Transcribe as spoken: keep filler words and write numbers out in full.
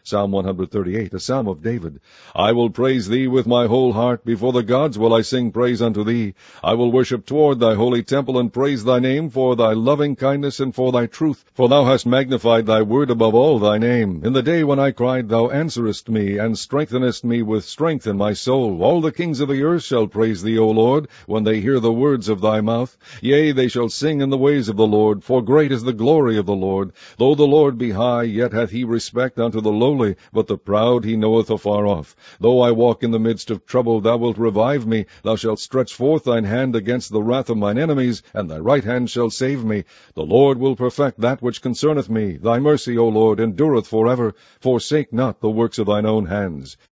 Psalm one thirty-eight, a psalm of David. I will praise thee with my whole heart. Before the gods will I sing praise unto thee. I will worship toward thy holy temple, and praise thy name for thy loving kindness and for thy truth. For thou hast magnified thy word above all thy name. In the day when I cried, thou answerest me, and strengthenest me with strength in my soul. All the kings of the earth shall praise thee, O Lord, when they hear the words of thy mouth. Yea, they shall sing in the ways of the Lord, for great is the glory of the Lord. Though the Lord be high, yet hath he respect unto the lowly, but the proud he knoweth afar off. Though I walk in the midst of trouble, thou wilt revive me. Thou shalt stretch forth thine hand against the wrath of mine enemies, and thy right hand shall save me. The Lord will perfect that which concerneth me. Thy mercy, O Lord, endureth forever. Forsake not the works of thine own hands.